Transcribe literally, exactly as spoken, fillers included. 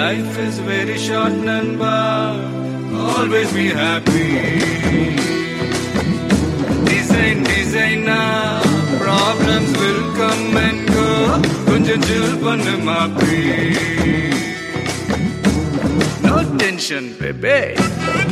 Life is very short, Nanba. Always be happy. Design, designer. Problems will come and go. Kunja chill pannu maapi. No tension, baby.